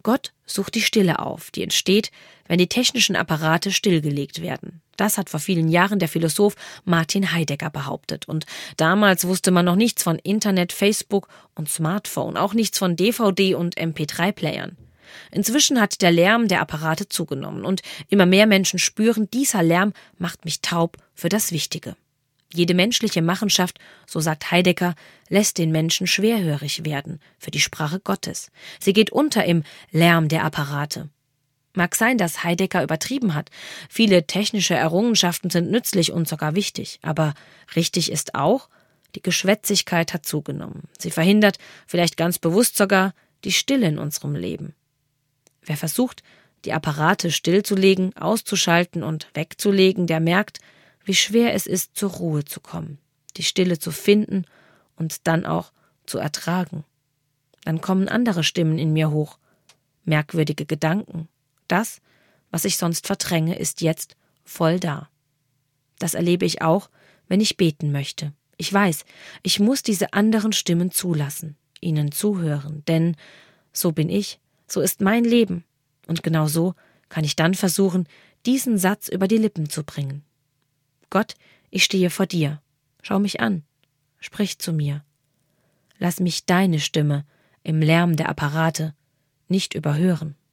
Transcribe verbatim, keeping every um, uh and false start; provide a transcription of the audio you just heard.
Gott sucht die Stille auf, die entsteht, wenn die technischen Apparate stillgelegt werden. Das hat vor vielen Jahren der Philosoph Martin Heidegger behauptet. Und damals wusste man noch nichts von Internet, Facebook und Smartphone, auch nichts von D V D und M P drei Playern. Inzwischen hat der Lärm der Apparate zugenommen und immer mehr Menschen spüren, dieser Lärm macht mich taub für das Wichtige. Jede menschliche Machenschaft, so sagt Heidegger, lässt den Menschen schwerhörig werden für die Sprache Gottes. Sie geht unter im Lärm der Apparate. Mag sein, dass Heidegger übertrieben hat. Viele technische Errungenschaften sind nützlich und sogar wichtig. Aber richtig ist auch, die Geschwätzigkeit hat zugenommen. Sie verhindert, vielleicht ganz bewusst sogar, die Stille in unserem Leben. Wer versucht, die Apparate stillzulegen, auszuschalten und wegzulegen, der merkt, wie schwer es ist, zur Ruhe zu kommen, die Stille zu finden und dann auch zu ertragen. Dann kommen andere Stimmen in mir hoch, merkwürdige Gedanken. Das, was ich sonst verdränge, ist jetzt voll da. Das erlebe ich auch, wenn ich beten möchte. Ich weiß, ich muss diese anderen Stimmen zulassen, ihnen zuhören, denn so bin ich, so ist mein Leben. Und genau so kann ich dann versuchen, diesen Satz über die Lippen zu bringen. Gott, ich stehe vor dir. Schau mich an. Sprich zu mir. Lass mich deine Stimme im Lärm der Apparate nicht überhören.